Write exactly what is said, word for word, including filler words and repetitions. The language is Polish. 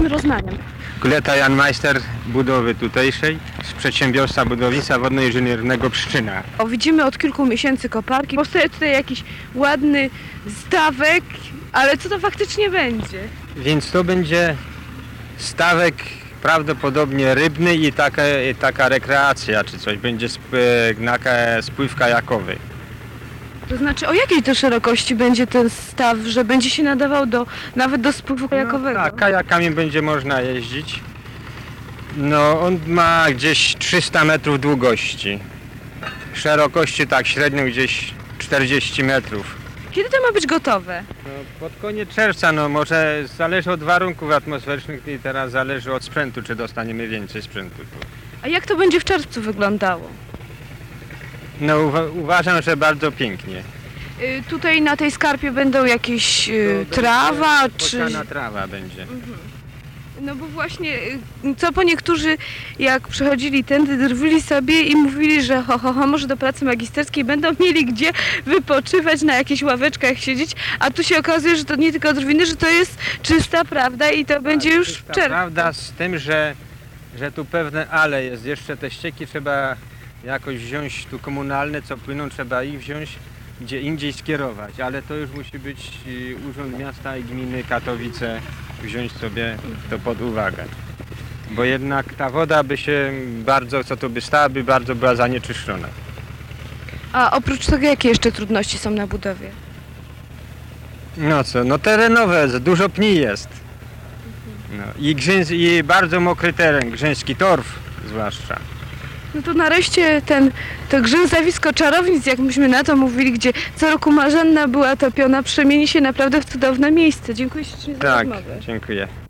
kim rozmawiam? Kuleta Jan Majster budowy tutejszej z przedsiębiorstwa budownictwa wodno-inżyniernego Pszczyna. O, widzimy od kilku miesięcy koparki. Powstaje tutaj jakiś ładny stawek, ale co to faktycznie będzie? Więc to będzie stawek prawdopodobnie rybny i taka, i taka rekreacja czy coś. Będzie sp- spływ kajakowy. To znaczy, o jakiej to szerokości będzie ten staw, że będzie się nadawał do, nawet do spływu kajakowego? No, tak, kajakami będzie można jeździć. No, on ma gdzieś trzysta metrów długości. Szerokości tak średnio gdzieś czterdzieści metrów. Kiedy to ma być gotowe? No, pod koniec czerwca, no może zależy od warunków atmosferycznych i teraz zależy od sprzętu, czy dostaniemy więcej sprzętu tu. A jak to będzie w czerwcu wyglądało? No uwa- uważam, że bardzo pięknie. Y, tutaj na tej skarpie będą jakieś y, trawa, czy... Posiana trawa będzie. No bo właśnie, y, co po niektórzy jak przechodzili tędy, drwili sobie i mówili, że ho, ho, ho, może do pracy magisterskiej będą mieli gdzie wypoczywać, na jakichś ławeczkach siedzieć, a tu się okazuje, że to nie tylko drwiny, że to jest czysta prawda i to będzie już w Czysta czerwcu. prawda z tym, że, że tu pewne ale jest. Jeszcze te ścieki trzeba jakoś wziąć tu komunalne, co płyną, trzeba ich wziąć gdzie indziej skierować, ale to już musi być y, Urząd Miasta i Gminy Katowice wziąć sobie to pod uwagę. Bo jednak ta woda by się bardzo, co tu by stała, by bardzo była zanieczyszczona. A oprócz tego jakie jeszcze trudności są na budowie? No co, no terenowe, za dużo pni jest. No, i, grzyns, i bardzo mokry teren, grzyński torf zwłaszcza. No to nareszcie ten, to grzęzawisko czarownic, jak myśmy na to mówili, gdzie co roku Marzanna była topiona, przemieni się naprawdę w cudowne miejsce. Dziękuję ślicznie za Tak, rozmowę. dziękuję.